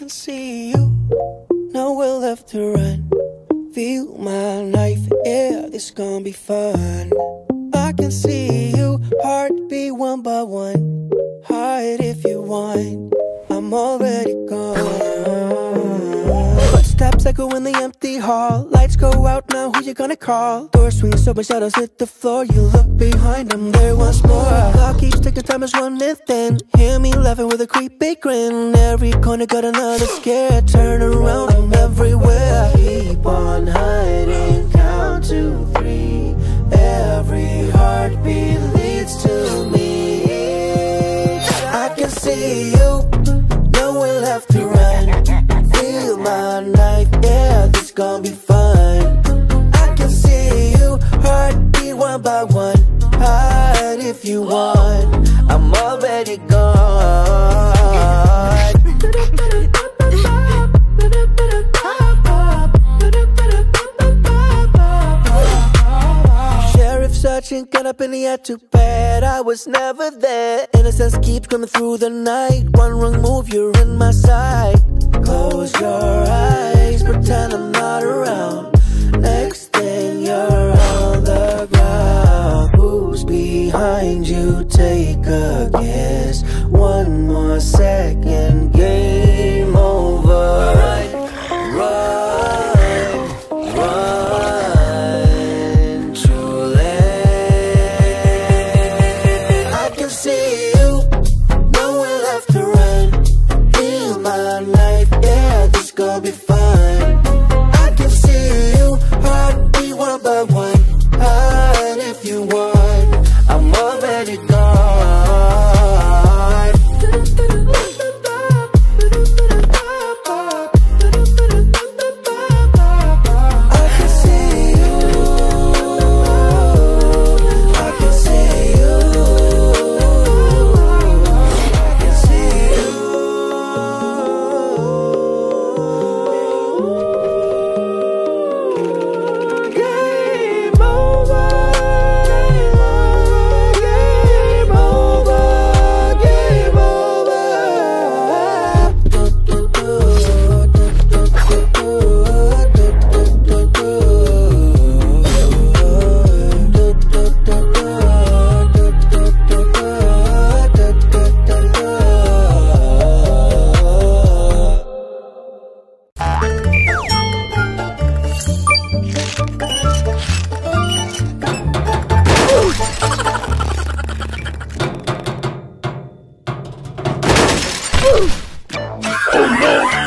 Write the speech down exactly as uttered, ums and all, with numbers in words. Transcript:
can see you, nowhere left to run. Feel my knife, yeah, this gon' be fun. I can see you, heartbeat one by one. Hide if you want, I'm already gone. Footsteps echo in the empty hall. Lights go out now, who you gonna call? Door swings open, shadows hit the floor. You look behind them, there once more. Clock keeps ticking, time is running thin. Hear me laughing with a creepy grin. Every corner got another scare. Turn around, I'm everywhere. Keep on hiding, count to three. Every heartbeat leads to me. I can see you, nowhere left to run. Feel my knife, yeah, this gon' be fun. I can see you, heartbeat one by one. Hide if you want, I'm already gone. Sheriff searching, got up in the air, too bad I was never there. Innocence keeps coming through the night. One wrong move, you're in my sight. Close your eyes, pretend I'm not around. Next thing you're on the ground. Who's behind you? Take a guess. One more second, game over. Run, run, run, truly. I can see you, nowhere left to run. Feel my life, yeah, this gon' be fun. I can see you, heartbeat one by one. Hide if you want, I'm already gone. I can see you, I can see you, I can see you. Game over, game over, game Oh no!